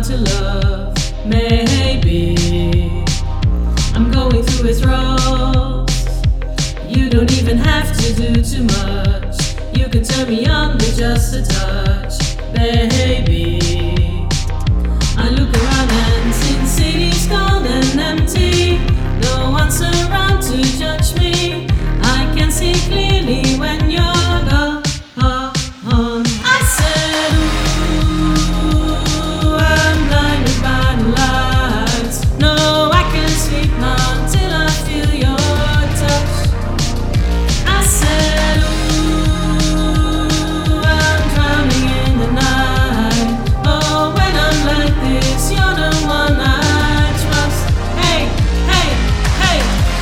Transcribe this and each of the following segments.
to love. Maybe I'm going through withdrawals. You don't even have to do too much. You can turn me on with just a touch, baby. I look around and see the city's cold and empty. No one's around to judge me. I can see clearly when you're gone. I said, ooh, I'm blinded by the lights. No, I can't sleep until I feel your touch. I said, ooh, I'm drowning in the night. Oh, when I'm like this, you're the one I trust. Hey, hey, hey.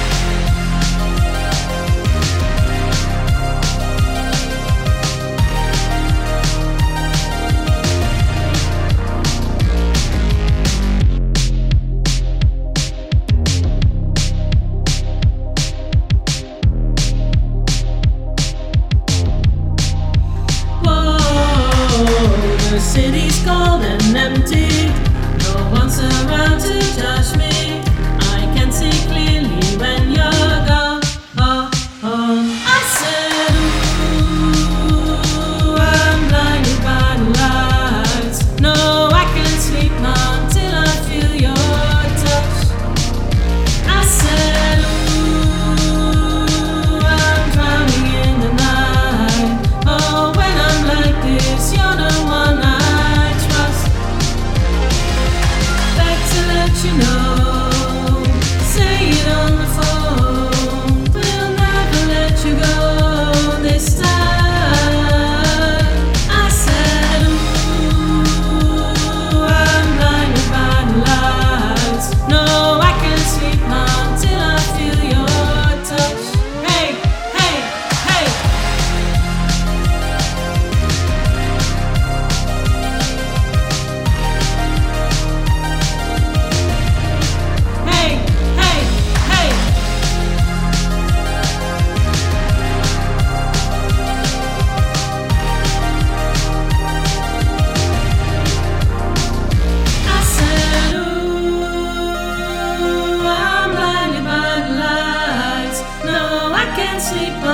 The city's cold and empty. No one's around to judge me. I can see clearly when you're gone. I said, ooh, I'm blinded by the lights. No, I can't sleep until I feel your touch. I said, ooh, I'm drowning in the night. Oh, when I'm like this, you're the one I trust. Beg to let you know, say it on the phone. We'll never let you go this time. I said, ooh, I'm blinded by the lights. No, I can't sleep until I feel your touch. Hey, hey, hey. Hey, hey, hey. I said, ooh, I'm blinded by the lights. No, I can't sleep